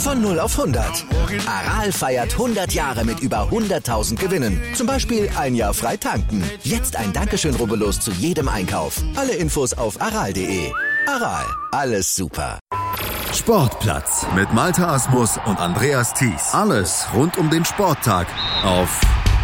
Von 0 auf 100. Aral feiert 100 Jahre mit über 100.000 Gewinnen. Zum Beispiel ein Jahr frei tanken. Jetzt ein Dankeschön, rubbellos zu jedem Einkauf. Alle Infos auf aral.de. Aral, alles super. Sportplatz mit Malte Asmus und Andreas Thies. Alles rund um den Sporttag auf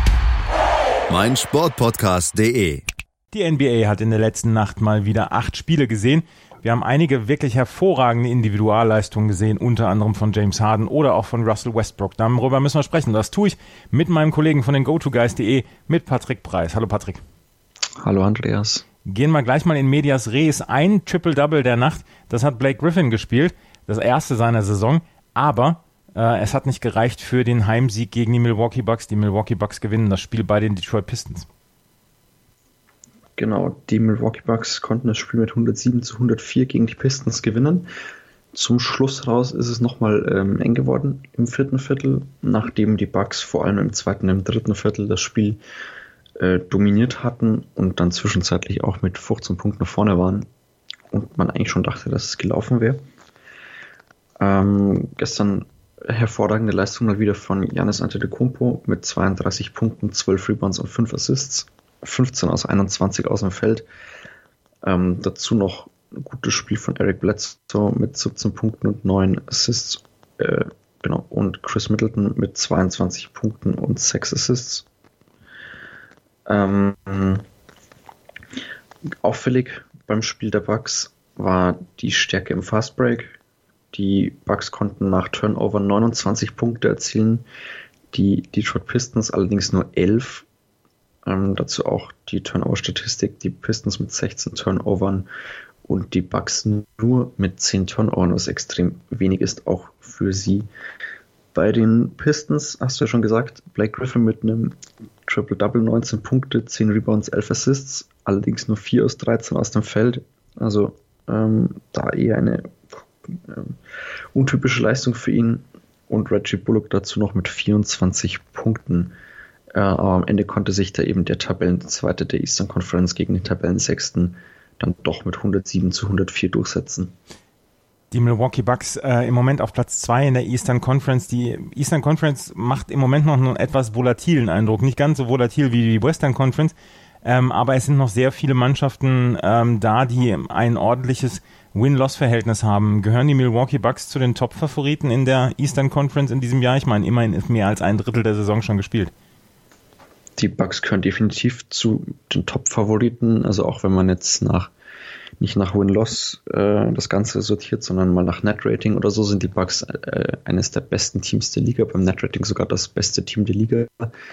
meinsportpodcast.de. Die NBA hat in der letzten Nacht mal wieder 8 Spiele gesehen. Wir haben einige wirklich hervorragende Individualleistungen gesehen, unter anderem von James Harden oder auch von Russell Westbrook. Darüber müssen wir sprechen. Das tue ich mit meinem Kollegen von den GoToGuys.de, mit Patrick Preis. Hallo Patrick. Hallo Andreas. Gehen wir gleich mal in medias res. Ein Triple-Double der Nacht, das hat Blake Griffin gespielt, das erste seiner Saison, aber es hat nicht gereicht für den Heimsieg gegen die Milwaukee Bucks. Die Milwaukee Bucks gewinnen das Spiel bei den Detroit Pistons. Genau, die Milwaukee Bucks konnten das Spiel mit 107-104 gegen die Pistons gewinnen. Zum Schluss raus ist es nochmal eng geworden im vierten Viertel, nachdem die Bucks vor allem im zweiten und im dritten Viertel das Spiel dominiert hatten und dann zwischenzeitlich auch mit 15 Punkten vorne waren und man eigentlich schon dachte, dass es gelaufen wäre. Gestern hervorragende Leistung mal wieder von Giannis Antetokounmpo mit 32 Punkten, 12 Rebounds und 5 Assists. 15 aus 21 aus dem Feld. Dazu noch ein gutes Spiel von Eric Bledsoe mit 17 Punkten und 9 Assists. Und Chris Middleton mit 22 Punkten und 6 Assists. Auffällig beim Spiel der Bucks war die Stärke im Fastbreak. Die Bucks konnten nach Turnover 29 Punkte erzielen. Die Detroit Pistons allerdings nur 11. Dazu auch die Turnover-Statistik, die Pistons mit 16 Turnovern und die Bucks nur mit 10 Turnovern, was extrem wenig ist, auch für sie. Bei den Pistons, hast du ja schon gesagt, Blake Griffin mit einem Triple-Double, 19 Punkte, 10 Rebounds, 11 Assists, allerdings nur 4 aus 13 aus dem Feld. Also da eher eine untypische Leistung für ihn. Und Reggie Bullock dazu noch mit 24 Punkten. Aber am Ende konnte sich da eben der Tabellenzweite der Eastern Conference gegen den Tabellensechsten dann doch mit 107-104 durchsetzen. Die Milwaukee Bucks im Moment auf Platz 2 in der Eastern Conference. Die Eastern Conference macht im Moment noch einen etwas volatilen Eindruck. Nicht ganz so volatil wie die Western Conference, aber es sind noch sehr viele Mannschaften da, die ein ordentliches Win-Loss-Verhältnis haben. Gehören die Milwaukee Bucks zu den Top-Favoriten in der Eastern Conference in diesem Jahr? Ich meine, immerhin ist mehr als ein Drittel der Saison schon gespielt. Die Bucks gehören definitiv zu den Top-Favoriten, also auch wenn man jetzt nicht nach Win-Loss das Ganze sortiert, sondern mal nach Net-Rating oder so, sind die Bucks eines der besten Teams der Liga, beim Net-Rating sogar das beste Team der Liga.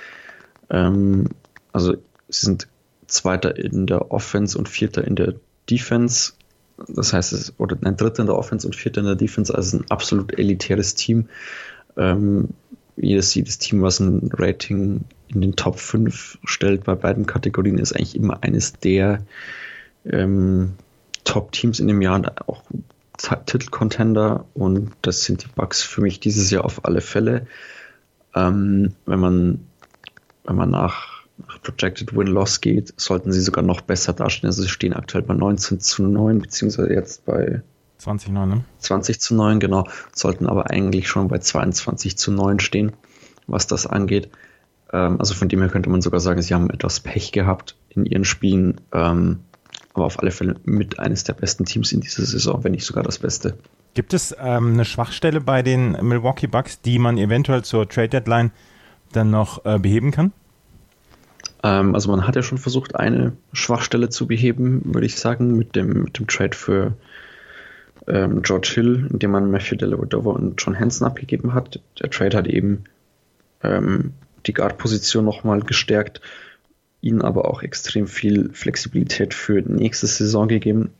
Also sie sind Zweiter in der Offense und Vierter in der Defense, das heißt, oder ein Dritter in der Offense und Vierter in der Defense, also ein absolut elitäres Team. Jedes Team, was ein Rating in den Top 5 stellt bei beiden Kategorien, ist eigentlich immer eines der Top-Teams in dem Jahr und auch Titelcontender, und das sind die Bucks für mich dieses Jahr auf alle Fälle. Wenn man nach Projected Win-Loss geht, sollten sie sogar noch besser dastehen. Also sie stehen aktuell bei 19-9, beziehungsweise jetzt bei 20-9, ne? 20-9, genau. Sollten aber eigentlich schon bei 22-9 stehen, was das angeht. Also von dem her könnte man sogar sagen, sie haben etwas Pech gehabt in ihren Spielen, aber auf alle Fälle mit eines der besten Teams in dieser Saison, wenn nicht sogar das Beste. Gibt es eine Schwachstelle bei den Milwaukee Bucks, die man eventuell zur Trade-Deadline dann noch beheben kann? Also man hat ja schon versucht, eine Schwachstelle zu beheben, würde ich sagen, mit dem Trade für George Hill, indem man Matthew Dellavedova und John Henson abgegeben hat. Der Trade hat eben die Guard-Position nochmal gestärkt, ihnen aber auch extrem viel Flexibilität für die nächste Saison gegeben.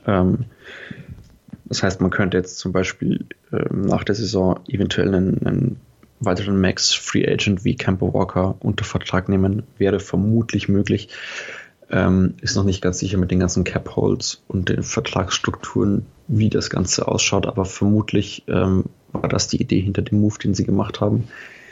Das heißt, man könnte jetzt zum Beispiel nach der Saison eventuell einen weiteren Max-Free Agent wie Kemba Walker unter Vertrag nehmen, wäre vermutlich möglich. Ist noch nicht ganz sicher mit den ganzen Cap-Holds und den Vertragsstrukturen, wie das Ganze ausschaut, aber vermutlich war das die Idee hinter dem Move, den sie gemacht haben.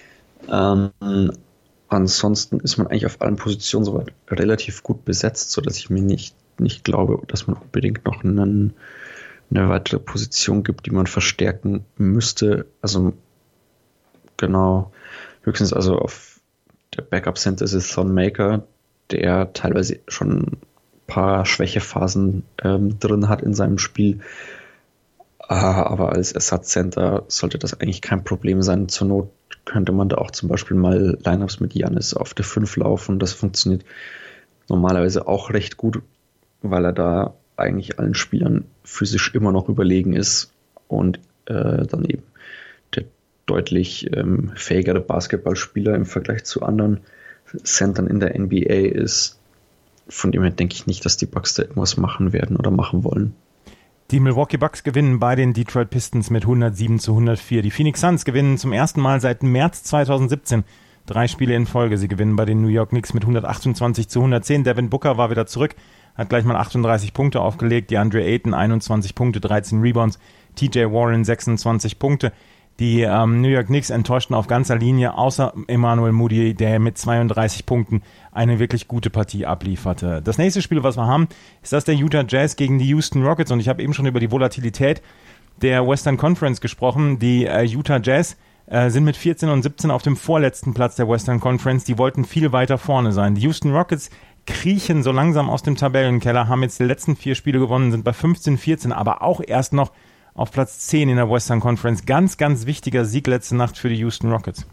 Ansonsten ist man eigentlich auf allen Positionen soweit relativ gut besetzt, sodass ich mir nicht glaube, dass man unbedingt noch einen eine weitere Position gibt, die man verstärken müsste. Also genau, höchstens also auf der Backup-Center ist es Thon Maker, der teilweise schon ein paar Schwächephasen drin hat in seinem Spiel. Aber als Ersatzcenter sollte das eigentlich kein Problem sein. Zur Not könnte man da auch zum Beispiel mal Lineups mit Giannis auf der 5 laufen. Das funktioniert normalerweise auch recht gut, weil er da eigentlich allen Spielern physisch immer noch überlegen ist und dann eben der deutlich fähigere Basketballspieler im Vergleich zu anderen Centern in der NBA ist. Von dem her denke ich nicht, dass die Bucks da irgendwas machen werden oder machen wollen. Die Milwaukee Bucks gewinnen bei den Detroit Pistons mit 107-104. Die Phoenix Suns gewinnen zum ersten Mal seit März 2017 3 Spiele in Folge. Sie gewinnen bei den New York Knicks mit 128-110. Devin Booker war wieder zurück, hat gleich mal 38 Punkte aufgelegt. DeAndre Ayton 21 Punkte, 13 Rebounds. TJ Warren 26 Punkte. Die New York Knicks enttäuschten auf ganzer Linie, außer Emmanuel Mudiay, der mit 32 Punkten eine wirklich gute Partie ablieferte. Das nächste Spiel, was wir haben, ist das der Utah Jazz gegen die Houston Rockets. Und ich habe eben schon über die Volatilität der Western Conference gesprochen. Die Utah Jazz sind mit 14 und 17 auf dem vorletzten Platz der Western Conference. Die wollten viel weiter vorne sein. Die Houston Rockets kriechen so langsam aus dem Tabellenkeller, haben jetzt die letzten 4 Spiele gewonnen, sind bei 15-14, aber auch erst noch auf Platz 10 in der Western Conference. Ganz, ganz wichtiger Sieg letzte Nacht für die Houston Rockets.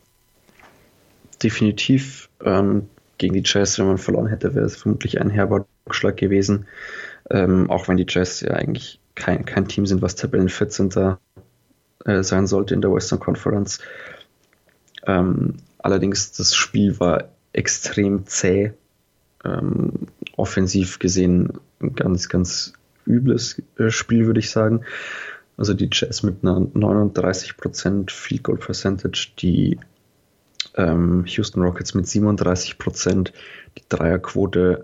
Definitiv. Gegen die Jazz, wenn man verloren hätte, wäre es vermutlich ein herber Rückschlag gewesen. Auch wenn die Jazz ja eigentlich kein Team sind, was Tabellen-14. Sein sollte in der Western Conference. Allerdings, das Spiel war extrem zäh. Offensiv gesehen ein ganz, ganz übles Spiel, würde ich sagen. Also die Jazz mit einer 39% Field Goal Percentage, die Houston Rockets mit 37%, die Dreierquote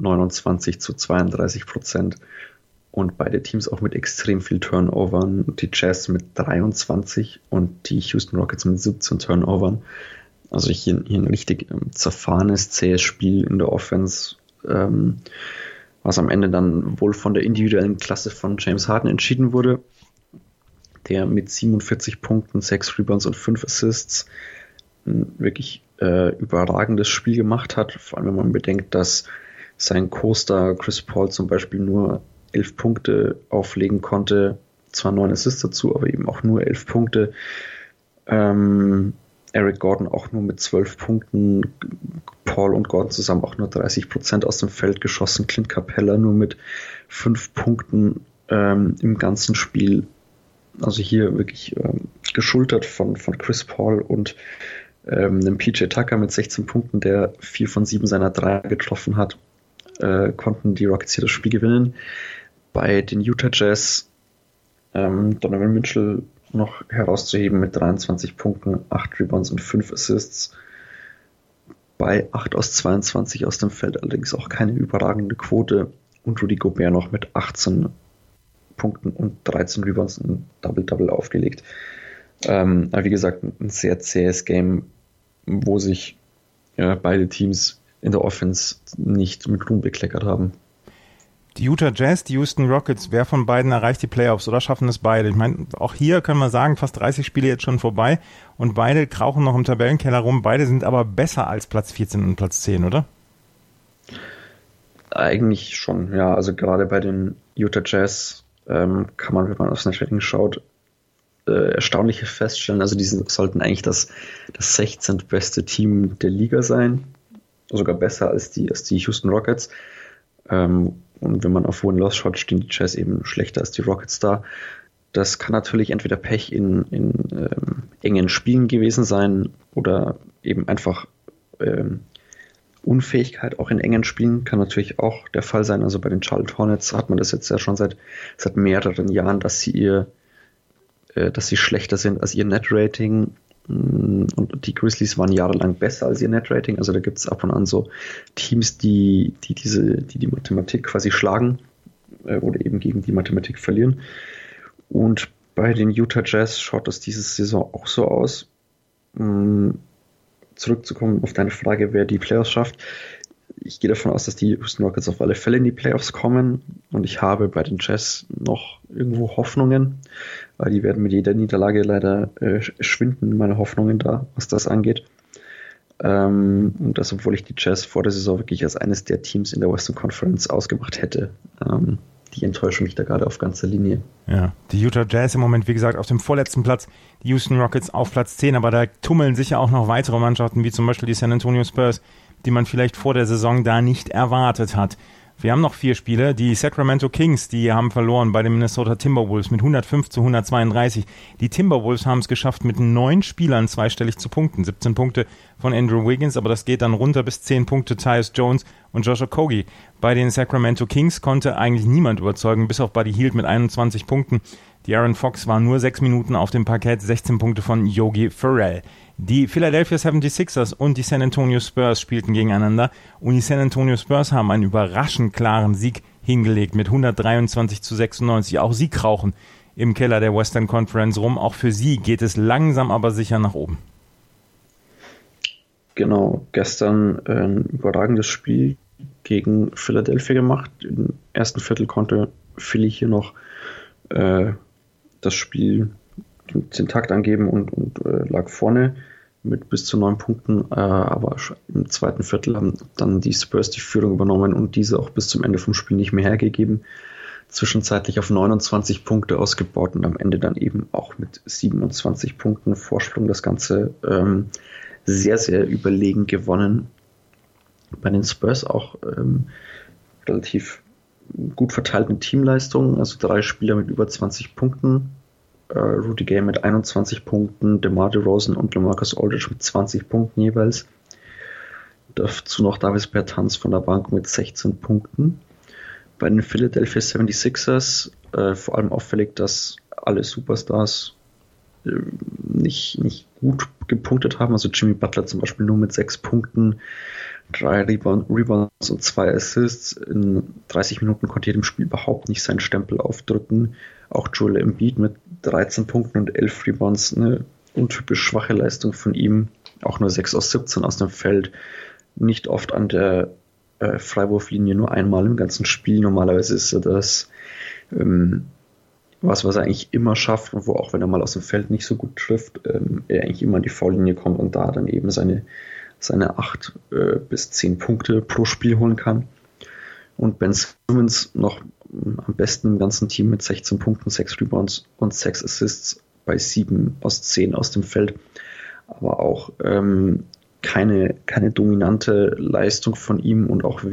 29-32% und beide Teams auch mit extrem viel Turnovern. Die Jazz mit 23 und die Houston Rockets mit 17 Turnovern. Also hier ein richtig zerfahrenes, zähes Spiel in der Offense, was am Ende dann wohl von der individuellen Klasse von James Harden entschieden wurde, der mit 47 Punkten, 6 Rebounds und 5 Assists ein wirklich überragendes Spiel gemacht hat, vor allem wenn man bedenkt, dass sein Co-Star Chris Paul zum Beispiel nur 11 Punkte auflegen konnte, zwar 9 Assists dazu, aber eben auch nur 11 Punkte. Eric Gordon auch nur mit 12 Punkten, Paul und Gordon zusammen auch nur 30% aus dem Feld geschossen, Clint Capella nur mit 5 Punkten im ganzen Spiel. Also hier wirklich geschultert von Chris Paul und einem PJ Tucker mit 16 Punkten, der 4 von 7 seiner 3 getroffen hat, konnten die Rockets hier das Spiel gewinnen. Bei den Utah Jazz Donovan Mitchell noch herauszuheben mit 23 Punkten, 8 Rebounds und 5 Assists. Bei 8 aus 22 aus dem Feld allerdings auch keine überragende Quote. Und Rudy Gobert noch mit 18 Punkten und 13 Rebounds ein Double-Double aufgelegt. Aber wie gesagt, ein sehr zähes Game, wo sich beide Teams in der Offense nicht mit Ruhm bekleckert haben. Die Utah Jazz, die Houston Rockets, wer von beiden erreicht die Playoffs oder schaffen es beide? Ich meine, auch hier können wir sagen, fast 30 Spiele jetzt schon vorbei und beide krauchen noch im Tabellenkeller rum. Beide sind aber besser als Platz 14 und Platz 10, oder? Eigentlich schon, ja. Also gerade bei den Utah Jazz kann man, wenn man aufs Netrating schaut, Erstaunliches feststellen. Also die sollten eigentlich das 16. beste Team der Liga sein. Sogar besser als die Houston Rockets. Und wenn man auf Win-Loss schaut, stehen die Jazz eben schlechter als die Rockets da. Das kann natürlich entweder Pech in engen Spielen gewesen sein oder eben einfach Unfähigkeit auch in engen Spielen kann natürlich auch der Fall sein. Also bei den Charlotte Hornets hat man das jetzt ja schon seit mehreren Jahren, dass sie schlechter sind als ihr Net-Rating. Und die Grizzlies waren jahrelang besser als ihr Net-Rating. Also da gibt es ab und an so Teams, die Mathematik quasi schlagen oder eben gegen die Mathematik verlieren. Und bei den Utah Jazz schaut das diese Saison auch so aus. Zurückzukommen auf deine Frage, wer die Playoffs schafft. ich gehe davon aus, dass die Houston Rockets auf alle Fälle in die Playoffs kommen und ich habe bei den Jazz noch irgendwo Hoffnungen, weil die werden mit jeder Niederlage leider schwinden, meine Hoffnungen da, was das angeht. Und das, obwohl ich die Jazz vor der Saison wirklich als eines der Teams in der Western Conference ausgemacht hätte. Die enttäuschen mich da gerade auf ganzer Linie. Ja, die Utah Jazz im Moment, wie gesagt, auf dem vorletzten Platz, die Houston Rockets auf Platz 10, aber da tummeln sich ja auch noch weitere Mannschaften, wie zum Beispiel die San Antonio Spurs, die man vielleicht vor der Saison da nicht erwartet hat. Wir haben noch 4 Spiele. Die Sacramento Kings, die haben verloren bei den Minnesota Timberwolves mit 105-132. Die Timberwolves haben es geschafft, mit 9 Spielern zweistellig zu punkten. 17 Punkte von Andrew Wiggins, aber das geht dann runter bis 10 Punkte Tyus Jones und Josh Okogie. Bei den Sacramento Kings konnte eigentlich niemand überzeugen, bis auf Buddy Hield mit 21 Punkten. Die Aaron Fox war nur 6 Minuten auf dem Parkett, 16 Punkte von Yogi Ferrell. Die Philadelphia 76ers und die San Antonio Spurs spielten gegeneinander und die San Antonio Spurs haben einen überraschend klaren Sieg hingelegt mit 123-96. Auch sie krauchen im Keller der Western Conference rum. Auch für sie geht es langsam aber sicher nach oben. Genau, gestern ein überragendes Spiel gegen Philadelphia gemacht. Im ersten Viertel konnte Philly hier noch das Spiel den Takt angeben und lag vorne mit bis zu 9 Punkten, aber im zweiten Viertel haben dann die Spurs die Führung übernommen und diese auch bis zum Ende vom Spiel nicht mehr hergegeben. Zwischenzeitlich auf 29 Punkte ausgebaut und am Ende dann eben auch mit 27 Punkten Vorsprung das Ganze sehr, sehr überlegen gewonnen. Bei den Spurs auch relativ gut verteilt mit Teamleistungen, also 3 Spieler mit über 20 Punkten. Rudy Gay mit 21 Punkten, DeMar DeRozan und LaMarcus Aldridge mit 20 Punkten jeweils. Dazu noch Davis Bertans von der Bank mit 16 Punkten. Bei den Philadelphia 76ers vor allem auffällig, dass alle Superstars nicht gut gepunktet haben. Also Jimmy Butler zum Beispiel nur mit 6 Punkten, 3 Rebounds und 2 Assists. In 30 Minuten konnte er dem Spiel überhaupt nicht seinen Stempel aufdrücken. Auch Joel Embiid mit 13 Punkten und 11 Rebounds, eine untypisch schwache Leistung von ihm. Auch nur 6 aus 17 aus dem Feld. Nicht oft an der Freiwurflinie, nur einmal im ganzen Spiel. Normalerweise ist er das, was er eigentlich immer schafft und wo auch wenn er mal aus dem Feld nicht so gut trifft, er eigentlich immer an die Foullinie kommt und da dann eben seine 8 bis 10 Punkte pro Spiel holen kann. Und Ben Simmons noch am besten im ganzen Team mit 16 Punkten, 6 Rebounds und 6 Assists bei 7 aus 10 aus dem Feld. Aber auch keine dominante Leistung von ihm und auch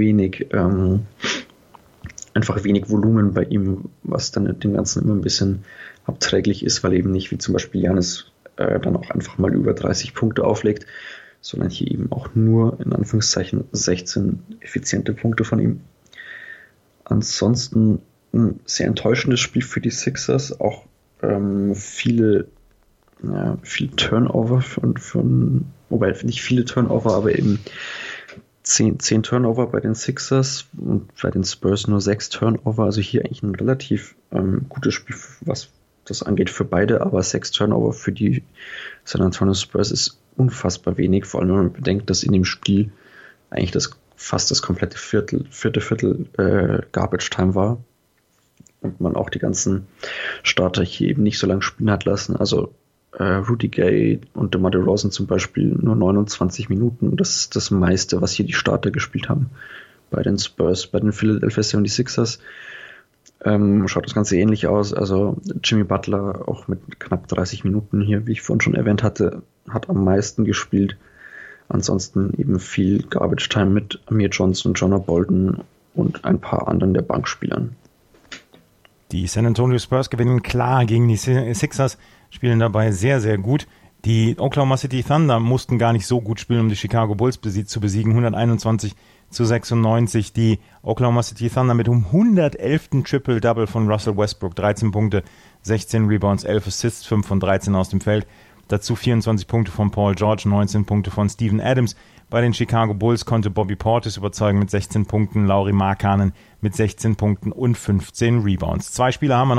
einfach wenig Volumen bei ihm, was dann dem Ganzen immer ein bisschen abträglich ist, weil eben nicht wie zum Beispiel Giannis dann auch einfach mal über 30 Punkte auflegt, sondern hier eben auch nur in Anführungszeichen 16 effiziente Punkte von ihm. Ansonsten ein sehr enttäuschendes Spiel für die Sixers, auch viele Turnover wobei nicht viele Turnover, aber eben 10 Turnover bei den Sixers und bei den Spurs nur 6 Turnover, also hier eigentlich ein relativ gutes Spiel, was das angeht für beide, aber 6 Turnover für die San Antonio Spurs ist unfassbar wenig, vor allem wenn man bedenkt, dass in dem Spiel eigentlich fast das komplette vierte Viertel Garbage Time war und man auch die ganzen Starter hier eben nicht so lange spielen hat lassen. Also Rudy Gay und DeMar DeRozan zum Beispiel nur 29 Minuten. Das ist das meiste, was hier die Starter gespielt haben bei den Spurs. Bei den Philadelphia 76ers schaut das Ganze ähnlich aus. Also Jimmy Butler auch mit knapp 30 Minuten hier, wie ich vorhin schon erwähnt hatte, hat am meisten gespielt. Ansonsten eben viel Garbage Time mit Amir Johnson, Jonah Bolden und ein paar anderen der Bankspielern. Die San Antonio Spurs gewinnen klar gegen die Sixers, spielen dabei sehr, sehr gut. Die Oklahoma City Thunder mussten gar nicht so gut spielen, um die Chicago Bulls zu besiegen. 121-96. Die Oklahoma City Thunder mit 111. Triple-Double von Russell Westbrook. 13 Punkte, 16 Rebounds, 11 Assists, 5 von 13 aus dem Feld. Dazu 24 Punkte von Paul George, 19 Punkte von Steven Adams. Bei den Chicago Bulls konnte Bobby Portis überzeugen mit 16 Punkten, Lauri Markkanen mit 16 Punkten und 15 Rebounds. 2 Spieler haben wir noch.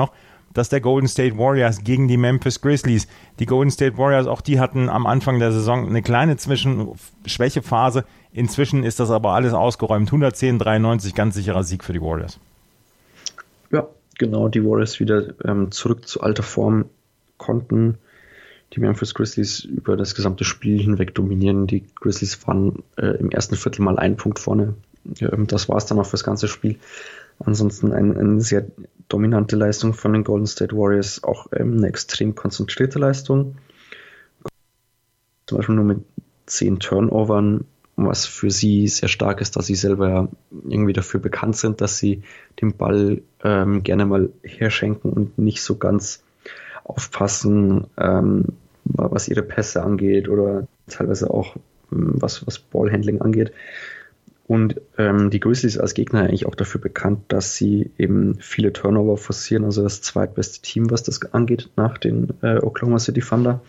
das der Golden State Warriors gegen die Memphis Grizzlies. Die Golden State Warriors, auch die hatten am Anfang der Saison eine kleine Schwächephase. Inzwischen ist das aber alles ausgeräumt. 110-93, ganz sicherer Sieg für die Warriors. Ja, genau, die Warriors wieder zurück zu alter Form, konnten die Memphis Grizzlies über das gesamte Spiel hinweg dominieren. Die Grizzlies waren im ersten Viertel mal 1 Punkt vorne. Das war es dann auch für das ganze Spiel. Ansonsten eine sehr dominante Leistung von den Golden State Warriors, auch eine extrem konzentrierte Leistung. Zum Beispiel nur mit 10 Turnovern, was für sie sehr stark ist, dass sie selber irgendwie dafür bekannt sind, dass sie den Ball gerne mal herschenken und nicht so ganz aufpassen, was ihre Pässe angeht oder teilweise auch was Ballhandling angeht. Und die Grizzlies als Gegner eigentlich auch dafür bekannt, dass sie eben viele Turnover forcieren, also das zweitbeste Team, was das angeht, nach den Oklahoma City Thunder.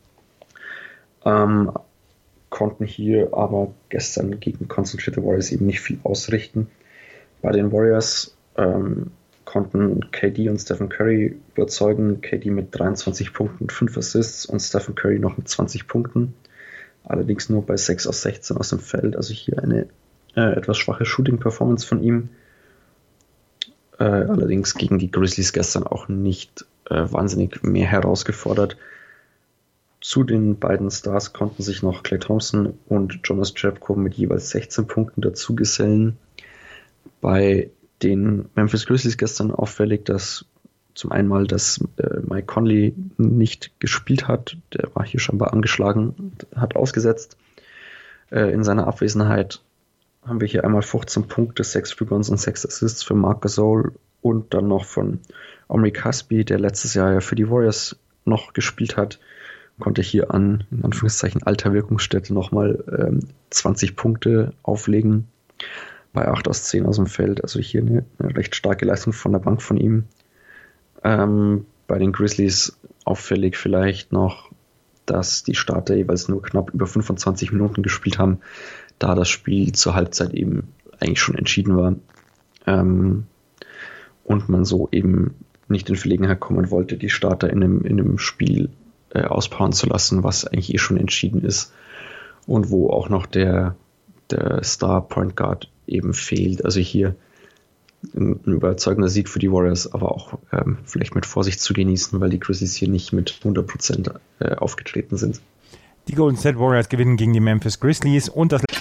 Konnten hier aber gestern gegen konzentrierte Warriors eben nicht viel ausrichten. Bei den Warriors konnten KD und Stephen Curry überzeugen. KD mit 23 Punkten und 5 Assists und Stephen Curry noch mit 20 Punkten. Allerdings nur bei 6 aus 16 aus dem Feld. Also hier eine etwas schwache Shooting-Performance von ihm. Allerdings gegen die Grizzlies gestern auch nicht wahnsinnig mehr herausgefordert. Zu den beiden Stars konnten sich noch Klay Thompson und Jonas Jerebko mit jeweils 16 Punkten dazu gesellen. Bei den Memphis Grizzlies gestern auffällig, dass zum einen mal, dass Mike Conley nicht gespielt hat. Der war hier scheinbar angeschlagen, hat ausgesetzt. In seiner Abwesenheit haben wir hier einmal 15 Punkte, 6 Rebounds und 6 Assists für Marc Gasol und dann noch von Omri Caspi, der letztes Jahr ja für die Warriors noch gespielt hat, konnte hier an, in Anführungszeichen, alter Wirkungsstätte nochmal 20 Punkte auflegen, bei 8 aus 10 aus dem Feld, also hier eine recht starke Leistung von der Bank von ihm. Bei den Grizzlies auffällig vielleicht noch, dass die Starter jeweils nur knapp über 25 Minuten gespielt haben, da das Spiel zur Halbzeit eben eigentlich schon entschieden war und man so eben nicht in Verlegenheit kommen wollte, die Starter in einem Spiel auspowern zu lassen, was eigentlich schon entschieden ist und wo auch noch der Star Point Guard eben fehlt. Also hier ein überzeugender Sieg für die Warriors, aber auch vielleicht mit Vorsicht zu genießen, weil die Grizzlies hier nicht mit 100% aufgetreten sind. Die Golden State Warriors gewinnen gegen die Memphis Grizzlies und das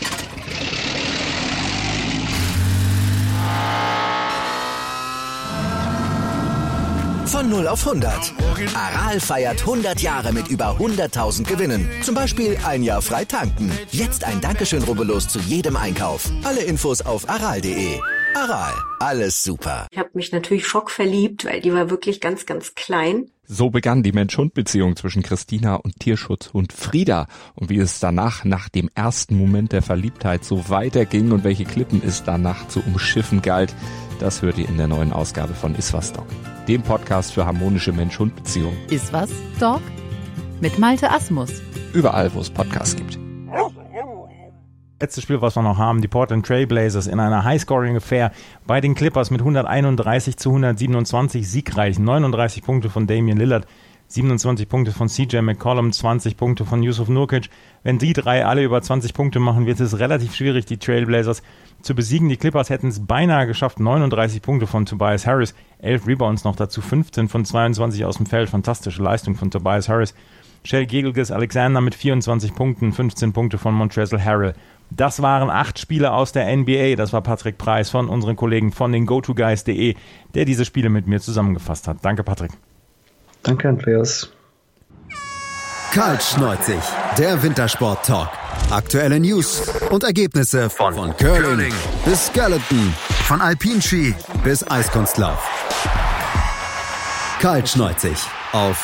Von 0 auf 100. Aral feiert 100 Jahre mit über 100.000 Gewinnen. Zum Beispiel ein Jahr frei tanken. Jetzt ein Dankeschön, rubbellos zu jedem Einkauf. Alle Infos auf aral.de. Aral, alles super. Ich habe mich natürlich schockverliebt, weil die war wirklich ganz, ganz klein. So begann die Mensch-Hund-Beziehung zwischen Christina und Tierschutzhund Frieda. Und wie es danach, nach dem ersten Moment der Verliebtheit, so weiterging und welche Klippen es danach zu umschiffen galt, das hört ihr in der neuen Ausgabe von Iswas Dog, dem Podcast für harmonische Mensch-Hund-Beziehungen. Iswas Dog mit Malte Asmus. Überall, wo es Podcasts gibt. Letztes Spiel, was wir noch haben, die Portland Trail Blazers in einer High-Scoring-Affair bei den Clippers mit 131-127 siegreich. 39 Punkte von Damian Lillard, 27 Punkte von CJ McCollum, 20 Punkte von Yusuf Nurkic. Wenn die drei alle über 20 Punkte machen, wird es relativ schwierig, die Trailblazers zu besiegen. Die Clippers hätten es beinahe geschafft. 39 Punkte von Tobias Harris, 11 Rebounds noch dazu, 15 von 22 aus dem Feld. Fantastische Leistung von Tobias Harris. Shai Gilgeous-Alexander mit 24 Punkten, 15 Punkte von Montrezl Harrell. Das waren 8 Spiele aus der NBA. Das war Patrick Preis von unseren Kollegen von den GoToGuys.de, der diese Spiele mit mir zusammengefasst hat. Danke, Patrick. Danke, Andreas. Kaltschneuzig, der Wintersport-Talk. Aktuelle News und Ergebnisse von Curling bis Skeleton, von Alpinski bis Eiskunstlauf. Kaltschneuzig auf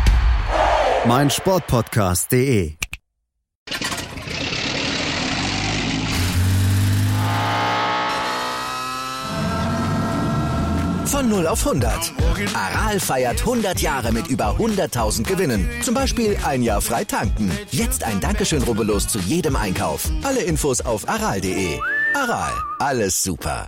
meinsportpodcast.de. Von 0 auf 100. Aral feiert 100 Jahre mit über 100.000 Gewinnen. Zum Beispiel ein Jahr frei tanken. Jetzt ein Dankeschön, rubbellos zu jedem Einkauf. Alle Infos auf aral.de. Aral, alles super.